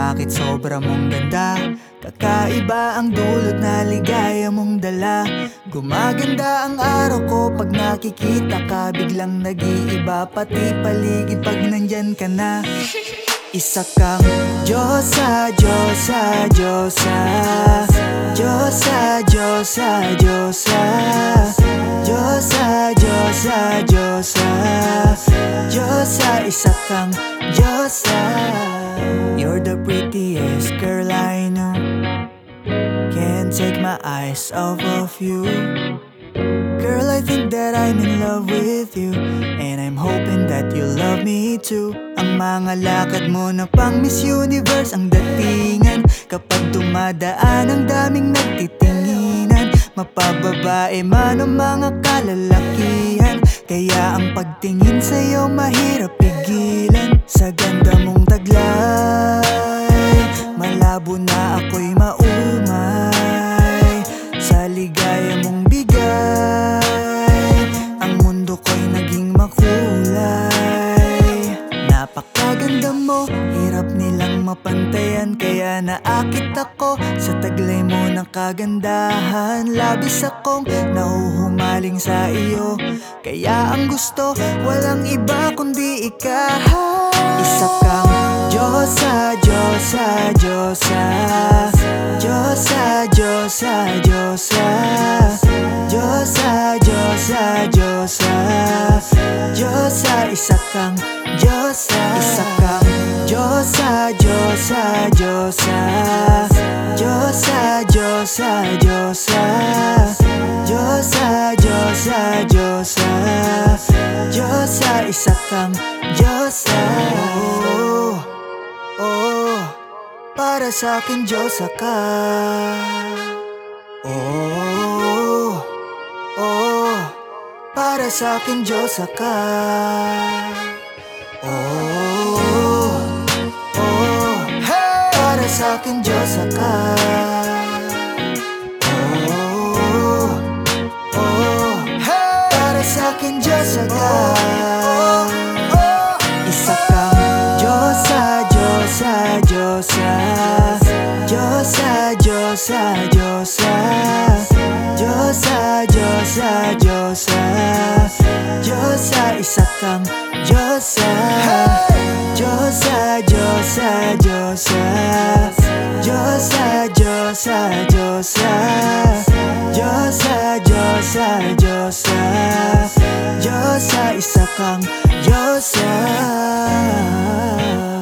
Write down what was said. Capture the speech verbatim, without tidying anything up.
bakit sobra mong ganda. Kakaiba ang dulot na ligaya mong dala. Gumaganda ang araw ko pag nakikita ka. Biglang nag-iiba pati paligid pag nandyan ka na. Isa kang Diyosa, Diyosa, Diyosa. Diyosa, Diyosa, Diyosa. Diyosa, Diyosa, Diyosa. Diyosa, isa kang Diyosa. You're the prettiest girl I know. Can't take my eyes off of you. Girl, I think that I'm in love with you, and I'm hoping that you love me too. Ang mga lakad mo na pang Miss Universe ang datingan. Kapag dumadaan ang daming nagtitinginan. Mapababae man ang mga kalalakihan, kaya ang pagtingin sa'yo mahirap pigilan. Sa ganda mong taglay, malabo na ako'y maumay. Sa ligaya mong bigay, ang mundo ko'y naging makulay. Napakaganda mo, hirap nilang mapantayan, kaya naakit ako sa taglay mo ng kagandahan. Labis akong nahuhumaling sa iyo, kaya ang gusto walang iba kundi ikaw. Isa kang Diyosa, Diyosa, Diyosa. Diyosa, Diyosa, Diyosa. Diyosa, Diyosa, Diyosa. Diyosa, isa kang Diyosa. Isa kang Diyosa, Diyosa, Diyosa. Diyosa, Diyosa, Diyosa. Diyosa, Diyosa, Diyosa. Diyosa, isa kang Diyosa. Oh, oh, para sa'kin Diyosa ka. Oh, oh, para sa'kin Diyosa ka. Oh, oh, para sa'kin Diyosa ka. Oh, oh, para sa'kin Diyosa ka. Isa kang Diyosa, Diyosa, Diyosa. Diyosa, Diyosa, Diyosa. Diyosa, Diyosa, Diyosa. Diyosa, isa kang Diyosa. Diyosa, Diyosa, Diyosa. Diyosa, Diyosa, Diyosa. Diyosa, Diyosa, Diyosa. Diyosa, isa kang Diyosa.